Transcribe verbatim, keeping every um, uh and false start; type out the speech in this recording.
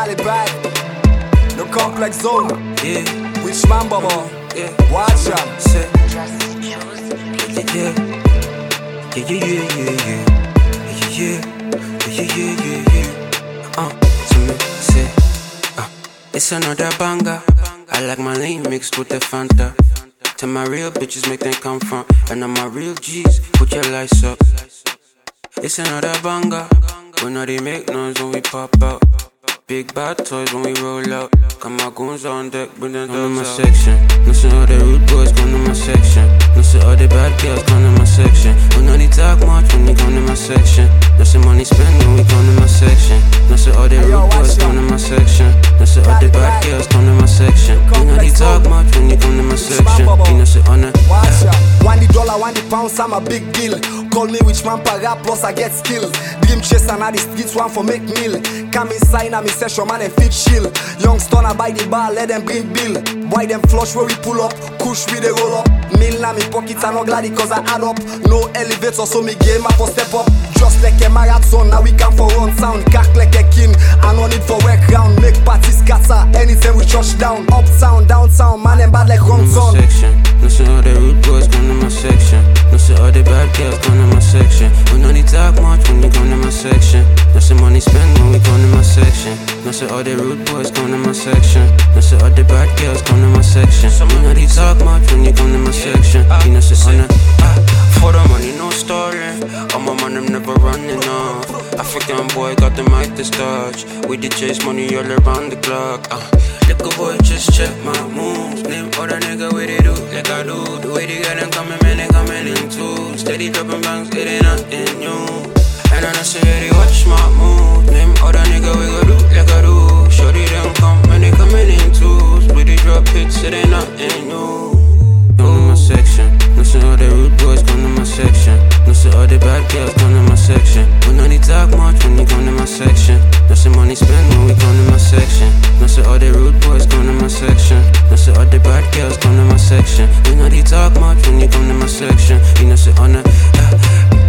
body bad. No complex zone. Yeah. Which man, baba? Yeah. Watch out. Say. Yeah. Yeah. Yeah, yeah, yeah, yeah, yeah. Yeah, yeah, yeah, yeah, yeah. Uh, to me, say. Uh, it's another banger. I like my lean mixed with the Fanta. Tell my real bitches make them come from. And I'm my real G's, put your lights up. It's another banger. We know they make noise when we pop out. Big bad toys when we roll out. Got my goons on deck, bring them down to my section. No see all the rude boys come to my section. No see all the bad girls come to my section. We know they talk much when they come to my section. No see money spent when we come to my section. No see all the rude boys come to my section. No see all the bad girls come to my section. We know they talk much when they come to my section. You know see on it. Watch out. One the dollar, one the pounds, I'm a big deal. Call me rich man per rap, plus I get skills. Dream chase and all the streets one for make meal. Come inside and me session man and fit chill. Young stunner by the bar, let them bring bill. Why them flush where we pull up, kush with the roll up. Mill na me pockets are not glad cause I add up. No elevator so me game up for step up. Just like a marathon, now we come for run sound. Cack like a king, I no need for work round. Make parties scatter, anytime we touch down. Uptown, downtown, man and bad like wrong sound. No see all the rude boys come to my section. No see all the bad girls come to my section. We know they talk much when you come to my section. No see money spent when we come to my section. No see all the rude boys come to my section. No see all the bad girls come to my section. We know they talk much when you come to my section. You know see on the ah, for the money no story. All my man them never running off. African boy got the mic to starch. We did chase money all around the clock. Ah, little boy just check my moves. Name other nigga where they do like I do. The way they got them coming, man, they coming in too. Steady dropping bangs, it ain't nothing new. And I know say they watch my move. Name other nigga we go do like I do. Shorty them come, man, they coming in twos. With the drop hits, it ain't nothing new. Come to my section. No see all the rude boys come to my section. No see all the bad girls come to my section. We know they talk much when you come to my section. No see money spent when we come to my section. No see all the rude boys come to my section. No see all the bad girls come to my section. We know they talk much when you come to my section. You know see on the uh,